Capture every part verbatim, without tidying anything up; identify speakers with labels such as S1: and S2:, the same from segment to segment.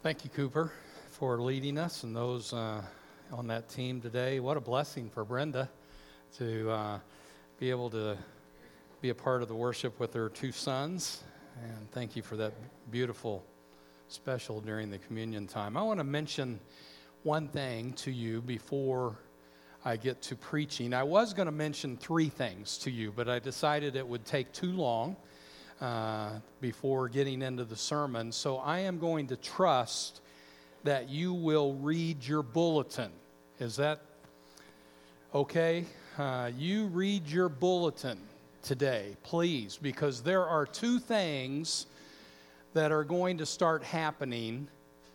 S1: Thank you, Cooper, for leading us and those uh, on that team today. What a blessing for Brenda to uh, be able to be a part of the worship with her two sons. And thank you for that beautiful special during the communion time. I want to mention one thing to you before I get to preaching. I was going to mention three things to you, but I decided it would take too long uh, before getting into the sermon. So I am going to trust that you will read your bulletin. Is that okay? Uh, you read your bulletin today, please, because there are two things that are going to start happening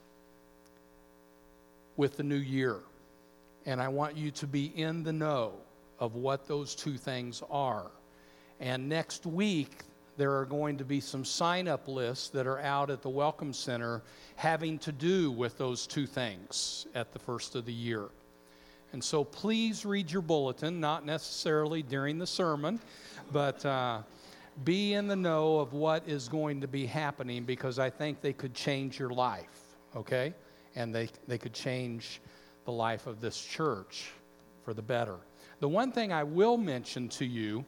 S1: with the new year. And I want you to be in the know of what those two things are. And next week, there are going to be some sign-up lists that are out at the Welcome Center having to do with those two things at the first of the year. And so please read your bulletin, not necessarily during the sermon, but uh, be in the know of what is going to be happening, because I think they could change your life, okay? And they, they could change the life of this church for the better. The one thing I will mention to you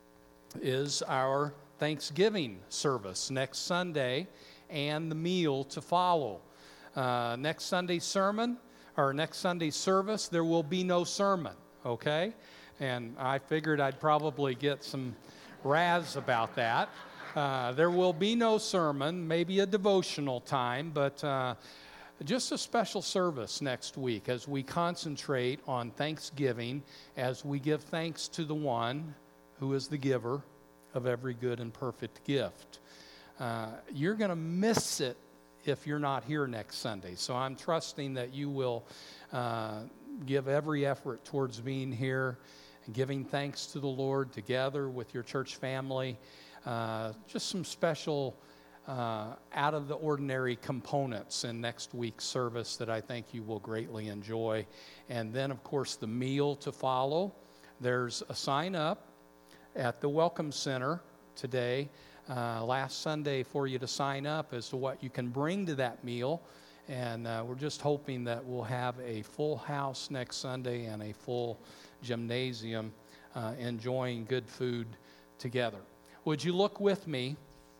S1: is our Thanksgiving service next Sunday and the meal to follow. Uh, next Sunday's sermon, or next Sunday's service, there will be no sermon, okay? And I figured I'd probably get some razz about that. Uh, there will be no sermon, maybe a devotional time, but uh, just a special service next week as we concentrate on Thanksgiving, as we give thanks to the one who is the giver of every good and perfect gift. Uh, you're going to miss it if you're not here next Sunday. So I'm trusting that you will uh, give every effort towards being here and giving thanks to the Lord together with your church family. Uh, just some special uh, out-of-the-ordinary components in next week's service that I think you will greatly enjoy. And then, of course, the meal to follow. There's a sign-up at the Welcome Center today, uh, last Sunday, for you to sign up as to what you can bring to that meal. And uh, we're just hoping that we'll have a full house next Sunday and a full gymnasium uh, enjoying good food together. Would you look with me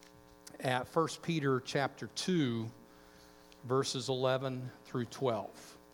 S1: at First Peter chapter two, verses eleven through twelve.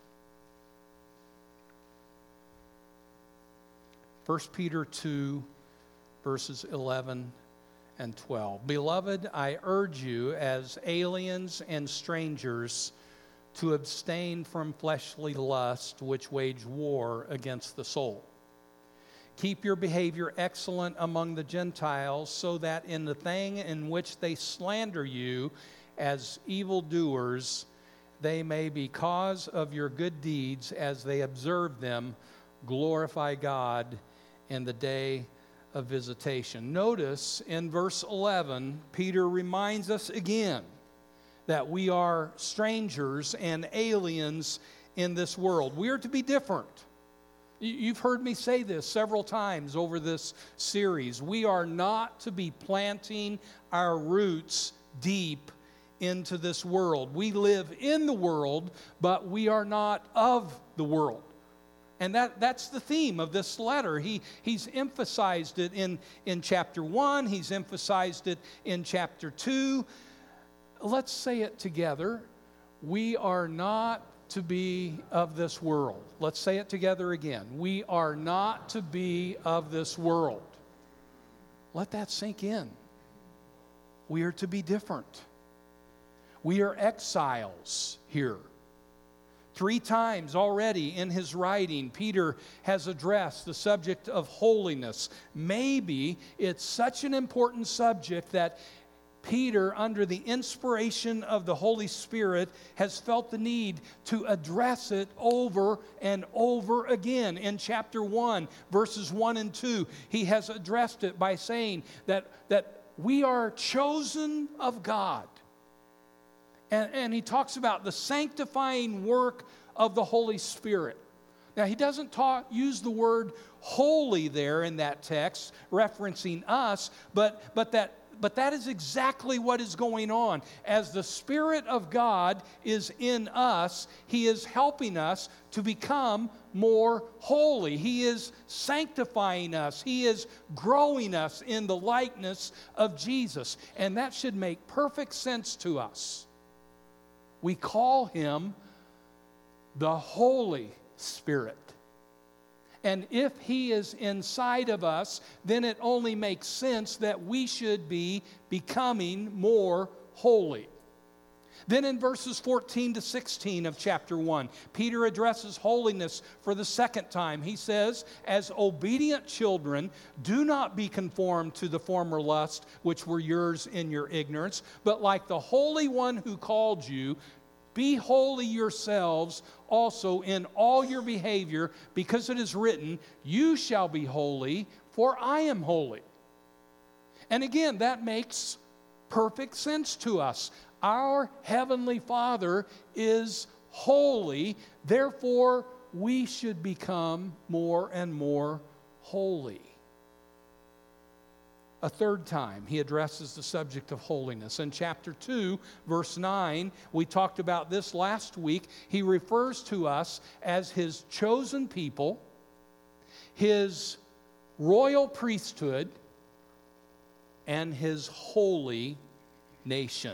S1: First Peter two, verses eleven and twelve. Beloved, I urge you as aliens and strangers to abstain from fleshly lust, which wage war against the soul. Keep your behavior excellent among the Gentiles, so that in the thing in which they slander you as evildoers, they may, because of your good deeds as they observe them, glorify God in the day of visitation. Notice in verse eleven, Peter reminds us again that we are strangers and aliens in this world. We are to be different. You've heard me say this several times over this series. We are not to be planting our roots deep into this world. We live in the world, but we are not of the world. And that, that's the theme of this letter. He, he's emphasized it in, in chapter one. He's emphasized it in chapter two. Let's say it together. We are not to be of this world. Let's say it together again. We are not to be of this world. Let that sink in. We are to be different. We are exiles here. Three times already in his writing, Peter has addressed the subject of holiness. Maybe it's such an important subject that Peter, under the inspiration of the Holy Spirit, has felt the need to address it over and over again. In chapter one, verses one and two, he has addressed it by saying that, that we are chosen of God. And, and he talks about the sanctifying work of the Holy Spirit. Now, he doesn't talk, use the word holy there in that text, referencing us, but, but that but that is exactly what is going on. As the Spirit of God is in us, He is helping us to become more holy. He is sanctifying us. He is growing us in the likeness of Jesus. And that should make perfect sense to us. We call Him the Holy Spirit. And if He is inside of us, then it only makes sense that we should be becoming more holy. Then in verses fourteen to sixteen of chapter one, Peter addresses holiness for the second time. He says, as obedient children, do not be conformed to the former lust which were yours in your ignorance, but like the Holy One who called you, be holy yourselves also in all your behavior, because it is written, you shall be holy, for I am holy. And again, that makes perfect sense to us. Our Heavenly Father is holy, therefore we should become more and more holy. A third time, he addresses the subject of holiness. In chapter two, verse nine, we talked about this last week. He refers to us as His chosen people, His royal priesthood, and His holy nation.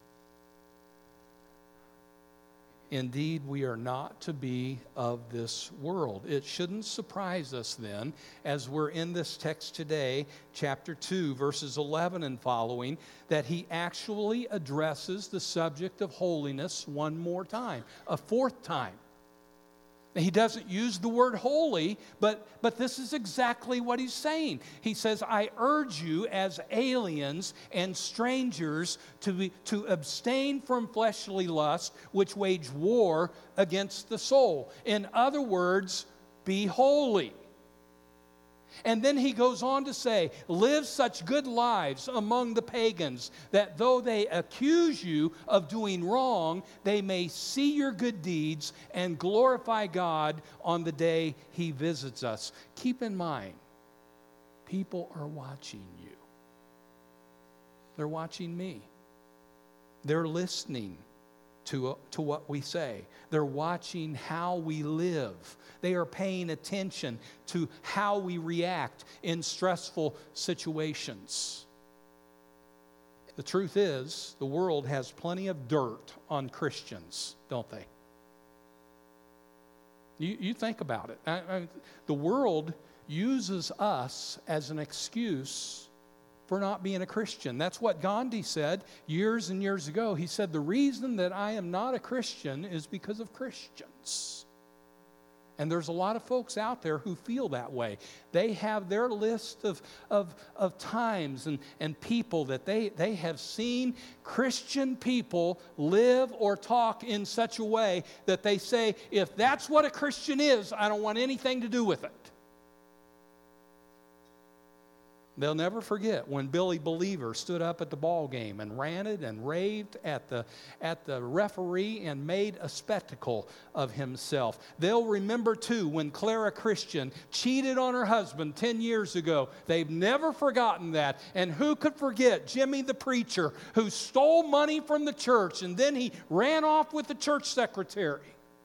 S1: Indeed, we are not to be of this world. It shouldn't surprise us then, as we're in this text today, chapter two, verses eleven and following, that he actually addresses the subject of holiness one more time, a fourth time. He doesn't use the word holy, but, but this is exactly what he's saying. He says, I urge you as aliens and strangers to, be, to abstain from fleshly lust, which wage war against the soul. In other words, be holy. And then he goes on to say, live such good lives among the pagans, that though they accuse you of doing wrong, they may see your good deeds and glorify God on the day He visits us. Keep in mind, people are watching you. They're watching me. They're listening to, to what we say. They're watching how we live. They are paying attention to how we react in stressful situations. The truth is, the world has plenty of dirt on Christians, don't they? You, you think about it. I, I, the world uses us as an excuse for not being a Christian. That's what Gandhi said years and years ago. He said, the reason that I am not a Christian is because of Christians. And there's a lot of folks out there who feel that way. They have their list of, of, of times and, and people that they, they have seen Christian people live or talk in such a way that they say, if that's what a Christian is, I don't want anything to do with it. They'll never forget when Billy Believer stood up at the ball game and ranted and raved at the, at the referee and made a spectacle of himself. They'll remember, too, when Clara Christian cheated on her husband ten years ago. They've never forgotten that. And who could forget Jimmy the preacher, who stole money from the church and then he ran off with the church secretary?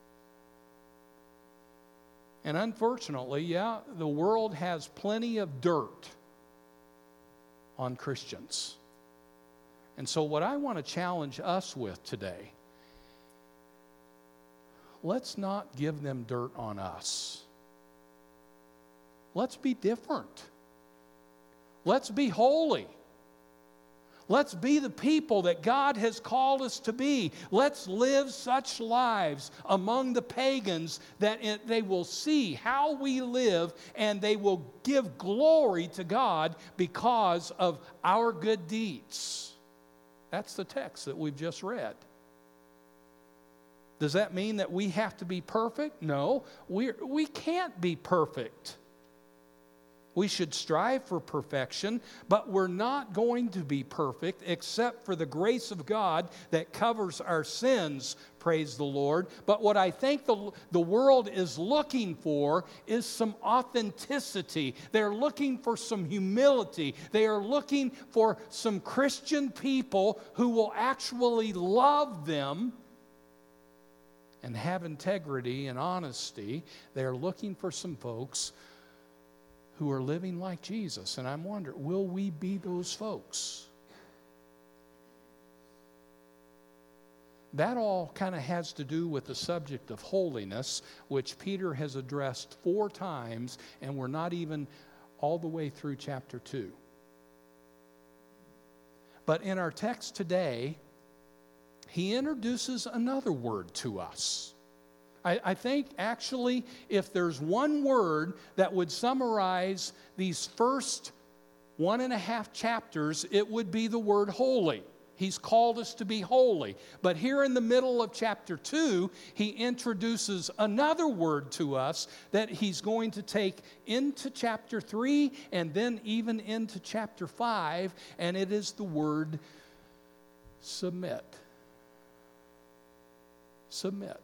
S1: And unfortunately, yeah, the world has plenty of dirt on Christians. And so what I want to challenge us with today, let's not give them dirt on us. Let's be different. Let's be holy. Let's be the people that God has called us to be. Let's live such lives among the pagans that it, they will see how we live and they will give glory to God because of our good deeds. That's the text that we've just read. Does that mean that we have to be perfect? No, we we can't be perfect. We should strive for perfection, but we're not going to be perfect except for the grace of God that covers our sins, praise the Lord. But what I think the, the world is looking for is some authenticity. They're looking for some humility. They are looking for some Christian people who will actually love them and have integrity and honesty. They're looking for some folks who are living like Jesus. And I'm wondering, will we be those folks? That all kind of has to do with the subject of holiness, which Peter has addressed four times, and we're not even all the way through chapter two. But in our text today, he introduces another word to us. I, I think actually if there's one word that would summarize these first one and a half chapters, it would be the word holy. He's called us to be holy. But here in the middle of chapter two, he introduces another word to us that he's going to take into chapter three and then even into chapter five, and it is the word submit. Submit.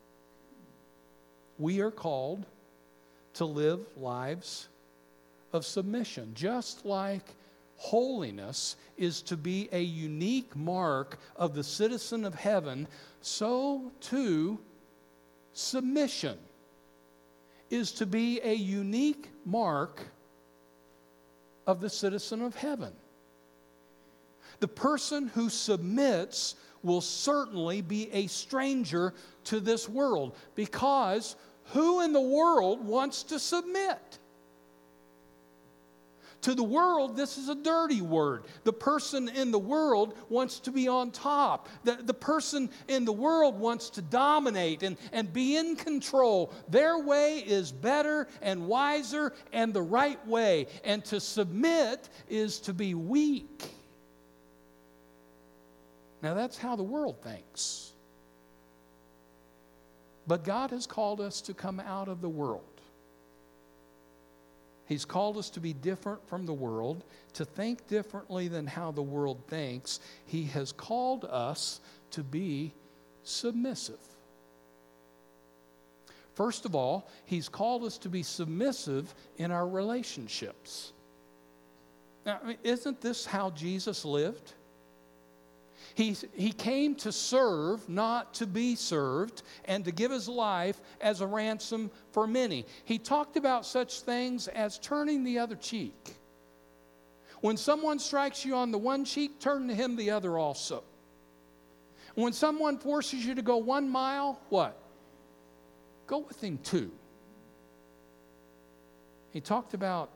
S1: We are called to live lives of submission, just like holiness is to be a unique mark of the citizen of heaven, so too submission is to be a unique mark of the citizen of heaven. The person who submits will certainly be a stranger to this world, because who in the world wants to submit? To the world, this is a dirty word. The person in the world wants to be on top. The, the person in the world wants to dominate and, and be in control. Their way is better and wiser and the right way. And to submit is to be weak. Now, that's how the world thinks. But God has called us to come out of the world. He's called us to be different from the world, to think differently than how the world thinks. He has called us to be submissive. First of all, He's called us to be submissive in our relationships. Now, isn't this how Jesus lived? He, he came to serve, not to be served, and to give His life as a ransom for many. He talked about such things as turning the other cheek. When someone strikes you on the one cheek, turn to him the other also. When someone forces you to go one mile, what? Go with him two. He talked about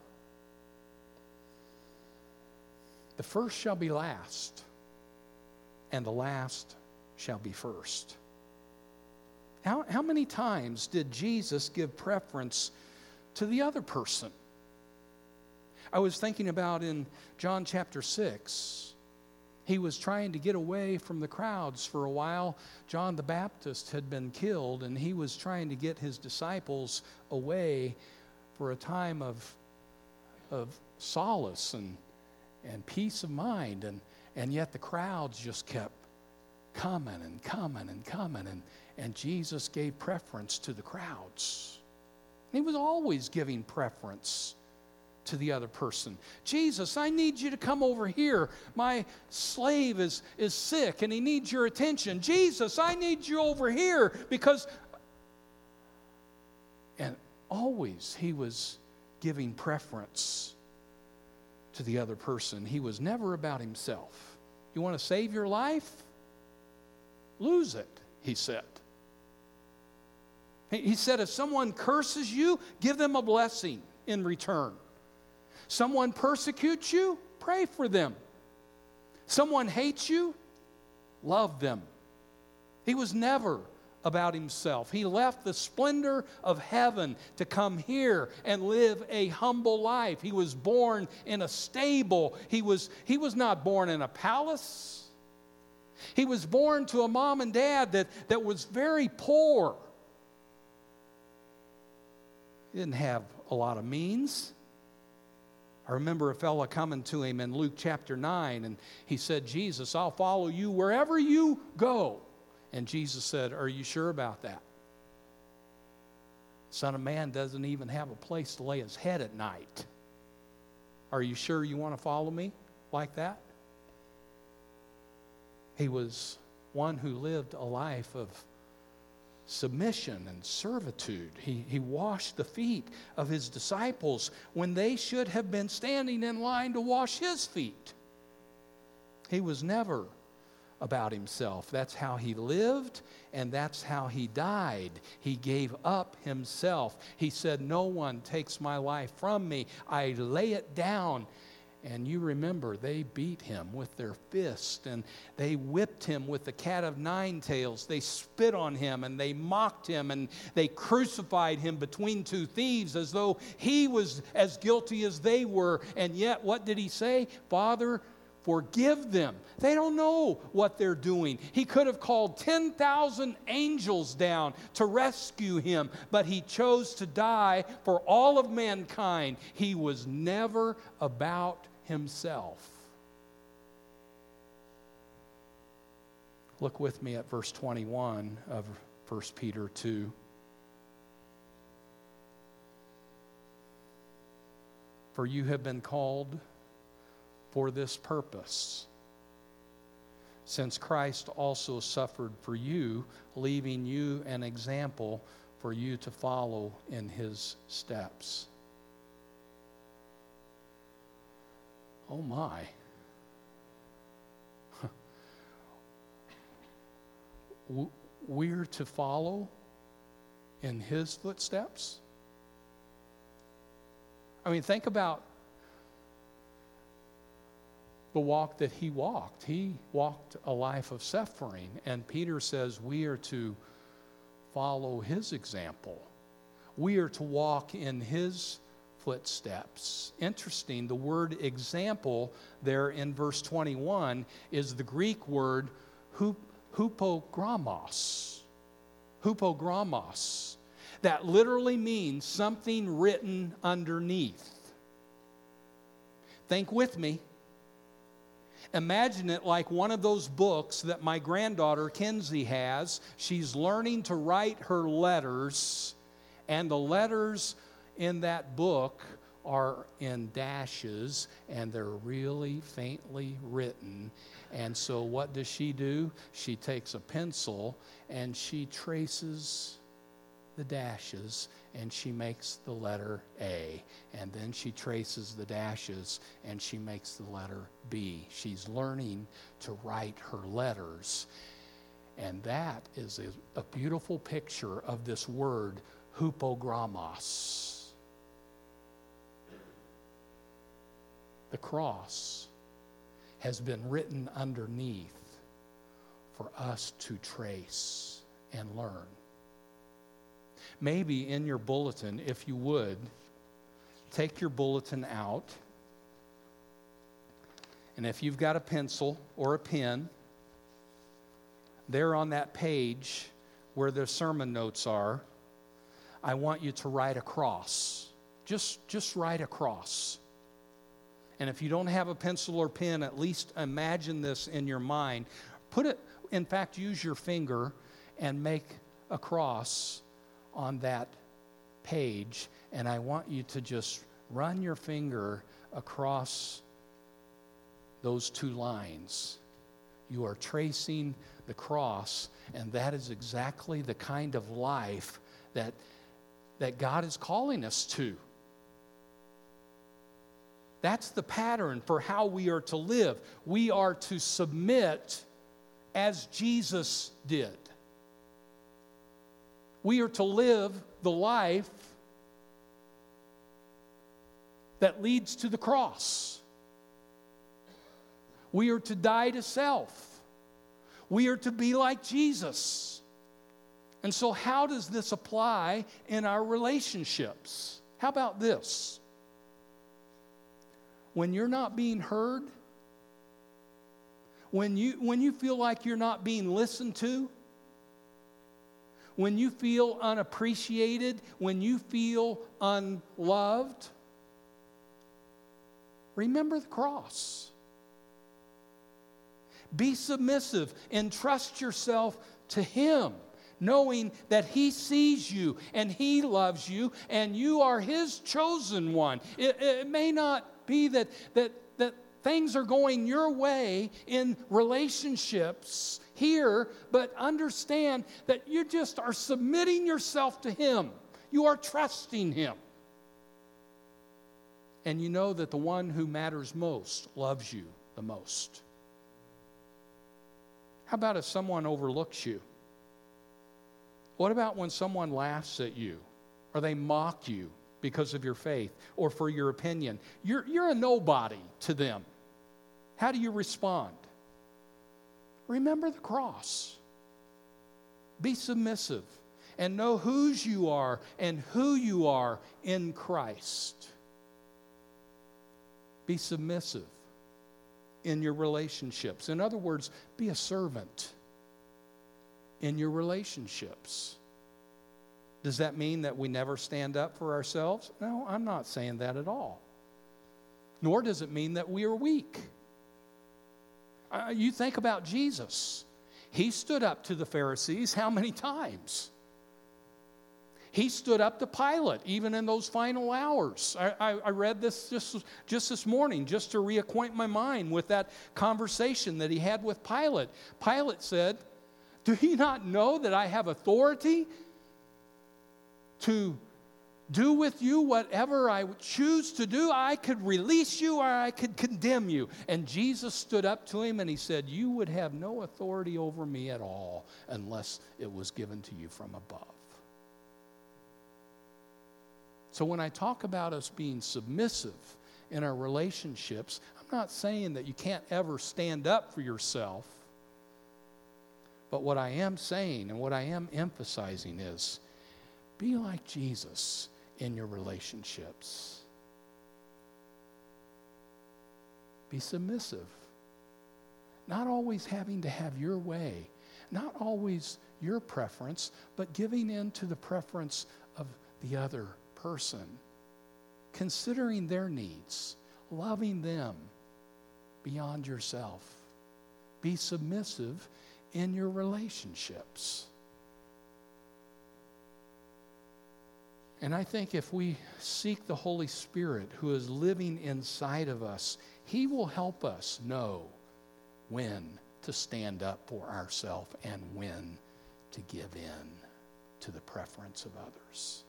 S1: the first shall be last, and the last shall be first. How, how many times did Jesus give preference to the other person? I was thinking about in John chapter six. He was trying to get away from the crowds for a while. John the Baptist had been killed, and he was trying to get his disciples away for a time of, of solace and, and peace of mind. And And yet the crowds just kept coming and coming and coming. And, and Jesus gave preference to the crowds. He was always giving preference to the other person. Jesus, I need you to come over here. My slave is, is sick and he needs your attention. Jesus, I need you over here because... And always he was giving preference to the other person. He was never about himself. You want to save your life? Lose it, he said. He said, if someone curses you, give them a blessing in return. Someone persecutes you, pray for them. Someone hates you, love them. He was never about himself. He left the splendor of heaven to come here and live a humble life. He was born in a stable. He was, he was not born in a palace. He was born to a mom and dad that, that was very poor. He didn't have a lot of means. I remember a fella coming to him in Luke chapter nine, and he said, Jesus, I'll follow you wherever you go. And Jesus said, are you sure about that? Son of Man doesn't even have a place to lay his head at night. Are you sure you want to follow me like that? He was one who lived a life of submission and servitude. He, he washed the feet of his disciples when they should have been standing in line to wash his feet. He was never about himself. That's how he lived, and that's how he died. He gave up himself. He said, no one takes my life from me. I lay it down. And you remember, they beat him with their fist, and they whipped him with the cat of nine tails. They spit on him, and they mocked him, and they crucified him between two thieves as though he was as guilty as they were. And yet, what did he say? Father, forgive them. They don't know what they're doing. He could have called ten thousand angels down to rescue him, but he chose to die for all of mankind. He was never about himself. Look with me at verse twenty-one of First Peter two. For you have been called for this purpose, since Christ also suffered for you, leaving you an example for you to follow in his steps. Oh my. We're to follow in his footsteps? I mean, think about the walk that he walked. He walked a life of suffering, and Peter says we are to follow his example. We are to walk in his footsteps. Interesting, the word example there in verse twenty-one is the Greek word hupogrammos. Hupogrammos. That literally means something written underneath. Think with me. Imagine it like one of those books that my granddaughter Kenzie has. She's learning to write her letters, and the letters in that book are in dashes, and they're really faintly written. And so what does she do? She takes a pencil and she traces the dashes, and she makes the letter A. And then she traces the dashes and she makes the letter B. She's learning to write her letters. And that is a, a beautiful picture of this word, hupogrammos. The cross has been written underneath for us to trace and learn. Maybe in your bulletin, if you would, take your bulletin out. And if you've got a pencil or a pen, there on that page where the sermon notes are, I want you to write a cross. Just, just write a cross. And if you don't have a pencil or pen, at least imagine this in your mind. Put it, in fact, use your finger and make a cross on that page. And I want you to just run your finger across those two lines. You are tracing the cross, and that is exactly the kind of life that, that God is calling us to. That's the pattern for how we are to live. We are to submit as Jesus did. We are to live the life that leads to the cross. We are to die to self. We are to be like Jesus. And so how does this apply in our relationships? How about this? When you're not being heard, when you, when you feel like you're not being listened to, when you feel unappreciated, when you feel unloved, remember the cross. Be submissive and trust yourself to Him, knowing that He sees you and He loves you and you are His chosen one. It, it may not be that, that, that things are going your way in relationships here, but understand that you just are submitting yourself to Him. You are trusting Him. And you know that the one who matters most loves you the most. How about if someone overlooks you? What about when someone laughs at you or they mock you because of your faith or for your opinion? You're, you're a nobody to them. How do you respond? Remember the cross. Be submissive and know whose you are and who you are in Christ. Be submissive in your relationships. In other words, be a servant in your relationships. Does that mean that we never stand up for ourselves? No, I'm not saying that at all. Nor does it mean that we are weak. Uh, you think about Jesus. He stood up to the Pharisees how many times? He stood up to Pilate, even in those final hours. I, I, I read this just, just this morning, just to reacquaint my mind with that conversation that he had with Pilate. Pilate said, "Do you not know that I have authority to do with you whatever I choose to do? I could release you or I could condemn you." And Jesus stood up to him and he said, "You would have no authority over me at all unless it was given to you from above." So when I talk about us being submissive in our relationships, I'm not saying that you can't ever stand up for yourself. But what I am saying and what I am emphasizing is, be like Jesus in your relationships. Be submissive. Not always having to have your way. Not always your preference, but giving in to the preference of the other person. Considering their needs. Loving them beyond yourself. Be submissive in your relationships. And I think if we seek the Holy Spirit who is living inside of us, He will help us know when to stand up for ourselves and when to give in to the preference of others.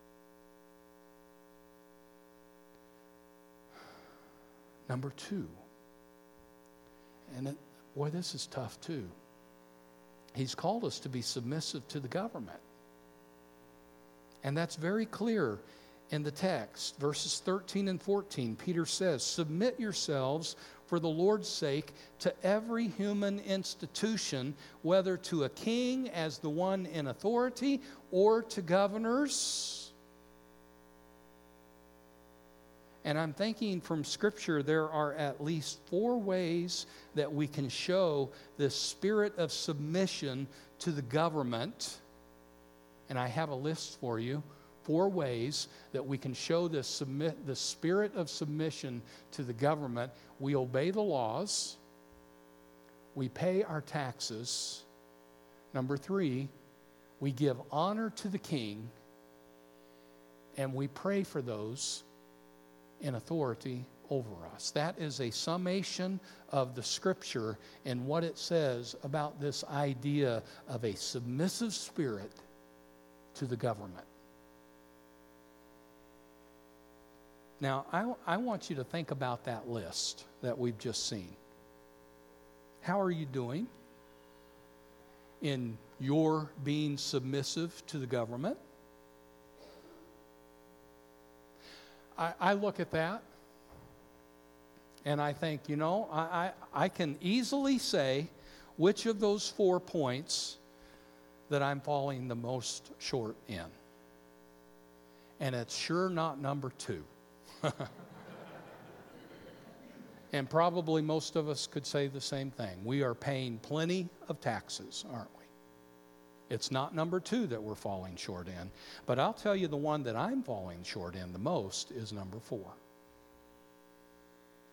S1: Number two, and it, boy, this is tough too. He's called us to be submissive to the government. And that's very clear in the text. Verses thirteen and fourteen, Peter says, "Submit yourselves for the Lord's sake to every human institution, whether to a king as the one in authority or to governors." And I'm thinking from Scripture there are at least four ways that we can show this spirit of submission to the government. And I have a list for you. Four ways that we can show this submit, the spirit of submission to the government. We obey the laws. We pay our taxes. Number three, we give honor to the king. And we pray for those in authority over us. That is a summation of the Scripture and what it says about this idea of a submissive spirit to the government. Now, I, I want you to think about that list that we've just seen. How are you doing in your being submissive to the government? I, I look at that and I think, you know, I, I, I can easily say which of those four points that I'm falling the most short in. And it's sure not number two. And probably most of us could say the same thing. We are paying plenty of taxes, aren't we? It's not number two that we're falling short in. But I'll tell you the one that I'm falling short in the most is number four.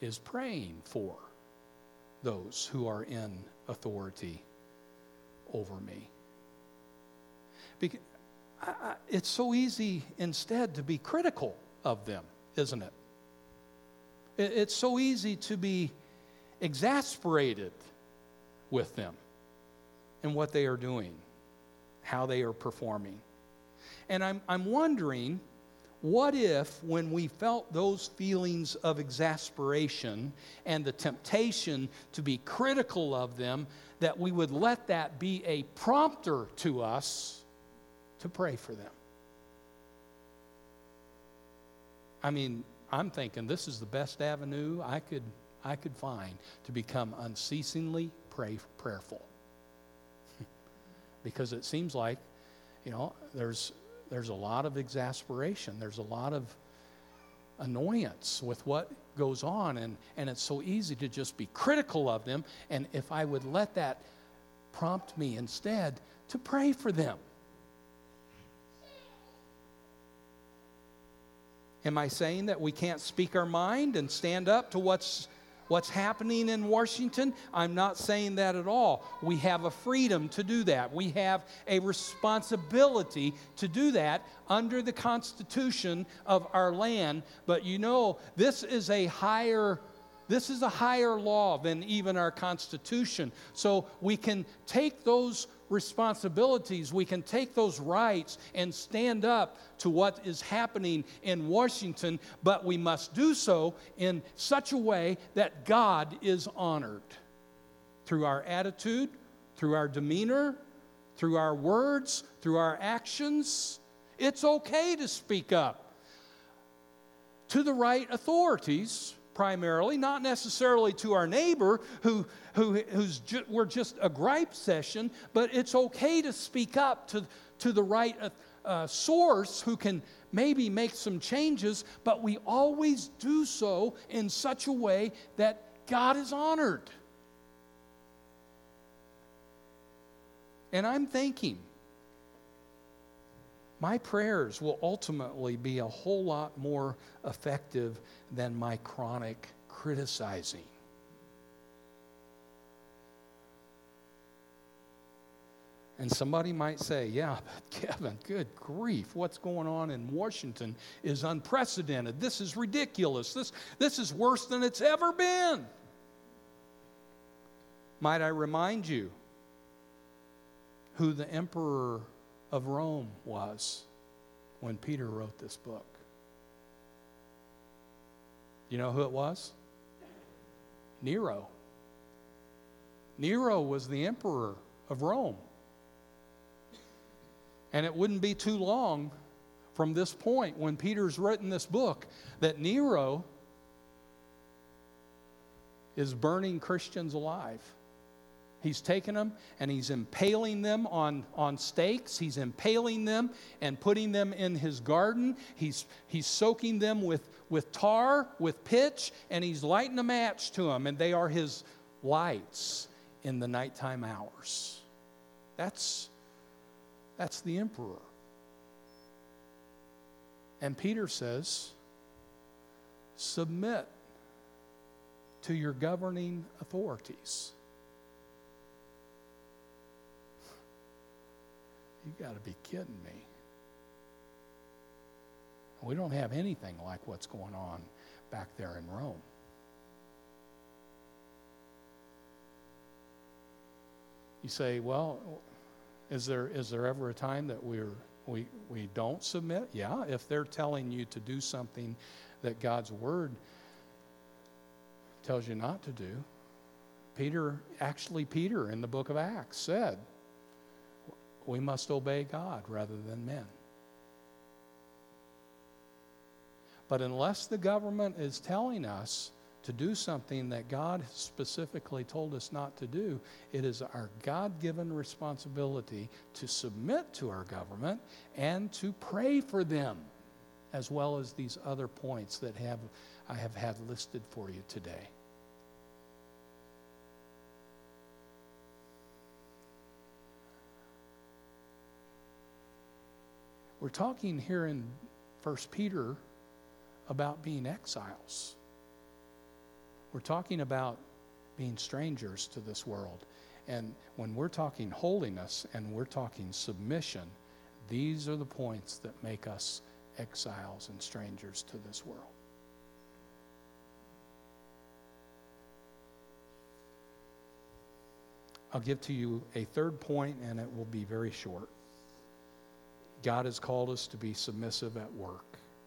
S1: is praying for those who are in authority over me. Because I, I, it's so easy instead to be critical of them, isn't it? it? It's so easy to be exasperated with them and what they are doing, how they are performing. And I'm, I'm wondering, what if when we felt those feelings of exasperation and the temptation to be critical of them, that we would let that be a prompter to us to pray for them? I mean, I'm thinking this is the best avenue I could I could find to become unceasingly pray, prayerful. Because it seems like, you know, there's there's a lot of exasperation. There's a lot of annoyance with what goes on, and, and it's so easy to just be critical of them. And if I would let that prompt me instead to pray for them. Am I saying that we can't speak our mind and stand up to what's what's happening in Washington? I'm not saying that at all. We have a freedom to do that. We have a responsibility to do that under the Constitution of our land. But you know, this is a higher This is a higher law than even our Constitution. So we can take those responsibilities, we can take those rights and stand up to what is happening in Washington, but we must do so in such a way that God is honored through our attitude, through our demeanor, through our words, through our actions. It's okay to speak up to the right authorities, primarily, not necessarily to our neighbor who, who who's ju- we're just a gripe session, but it's okay to speak up to, to the right uh, uh, source who can maybe make some changes, but we always do so in such a way that God is honored. And I'm thinking, my prayers will ultimately be a whole lot more effective than my chronic criticizing. And somebody might say, yeah, but Kevin, good grief, what's going on in Washington is unprecedented. This is ridiculous. This, this is worse than it's ever been. Might I remind you who the emperor of Rome was when Peter wrote this book? You know who it was? Nero. Nero was the emperor of Rome. And it wouldn't be too long from this point when Peter's written this book that Nero is burning Christians alive. He's taking them and he's impaling them on, on stakes. He's impaling them and putting them in his garden. He's, he's soaking them with, with tar, with pitch, and he's lighting a match to them, and they are his lights in the nighttime hours. That's, that's the emperor. And Peter says, submit to your governing authorities. You got to be kidding me. We don't have anything like what's going on back there in Rome. You say, well, is there is there ever a time that we're we we don't submit? Yeah, if they're telling you to do something that God's word tells you not to do. Peter, actually Peter in the book of Acts said, we must obey God rather than men. But unless the government is telling us to do something that God specifically told us not to do, it is our God-given responsibility to submit to our government and to pray for them, as well as these other points that have I have had listed for you today. We're talking here in First Peter about being exiles. We're talking about being strangers to this world. And when we're talking holiness and we're talking submission, these are the points that make us exiles and strangers to this world. I'll give to you a third point, and it will be very short. God has called us to be submissive at work.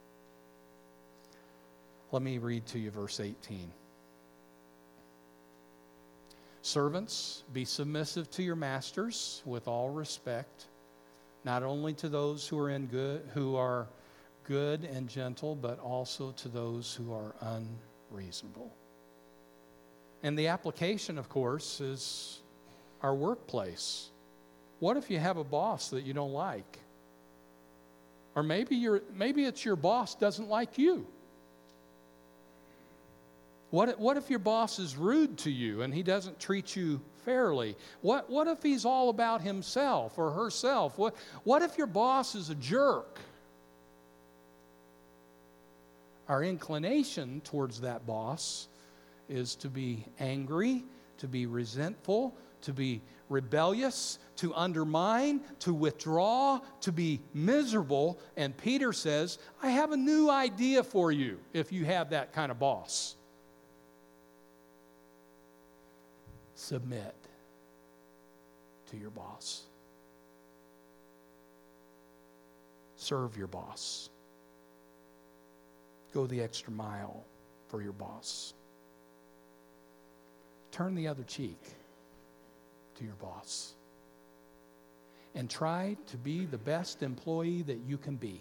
S1: Let me read to you verse eighteen. Servants, be submissive to your masters with all respect, not only to those who are in good, who are good and gentle, but also to those who are unreasonable. And the application, of course, is our workplace. What if you have a boss that you don't like? Or maybe you're, maybe it's your boss doesn't like you. What, what if your boss is rude to you and he doesn't treat you fairly? What, what if he's all about himself or herself? What, what if your boss is a jerk? Our inclination towards that boss is to be angry, to be resentful, to be rebellious, to undermine, to withdraw, to be miserable. And Peter says, I have a new idea for you if you have that kind of boss. Submit to your boss. Serve your boss. Go the extra mile for your boss. Turn the other cheek to your boss. And try to be the best employee that you can be.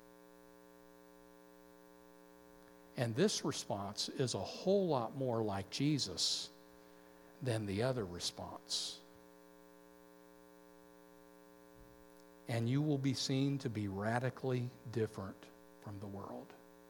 S1: And this response is a whole lot more like Jesus than the other response. And you will be seen to be radically different from the world.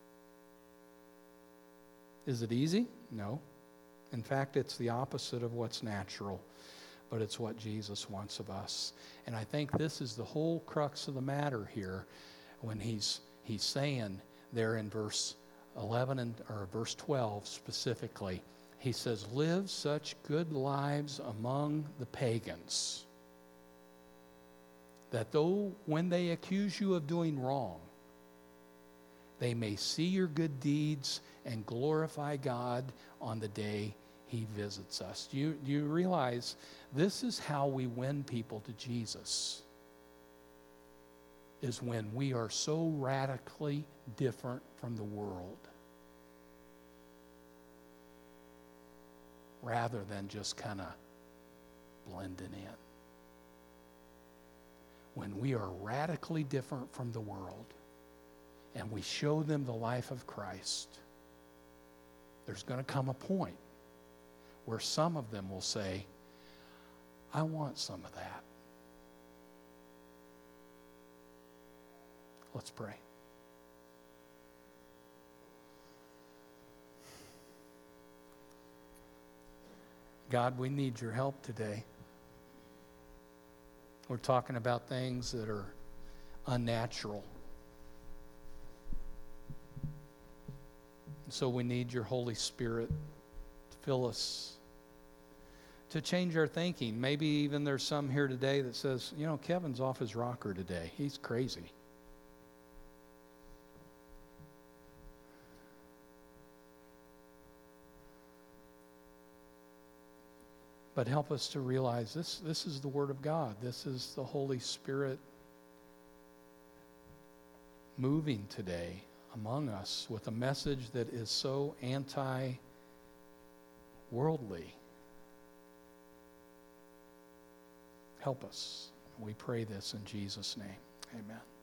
S1: Is it easy? No. In fact, it's the opposite of what's natural, but it's what Jesus wants of us. And I think this is the whole crux of the matter here when he's he's saying there in verse eleven and or verse twelve specifically. He says, live such good lives among the pagans that though when they accuse you of doing wrong, they may see your good deeds and glorify God on the day he visits us. Do you, do you realize this is how we win people to Jesus? Is when we are so radically different from the world, rather than just kind of blending in. When we are radically different from the world and we show them the life of Christ, there's going to come a point where some of them will say, I want some of that. Let's pray. God, we need your help today. We're talking about things that are unnatural. So we need your Holy Spirit to fill us, to change our thinking. Maybe even there's some here today that says, you know, Kevin's off his rocker today. He's crazy. But help us to realize this, this is the Word of God. This is the Holy Spirit moving today among us with a message that is so anti-worldly. Help us. We pray this in Jesus' name. Amen.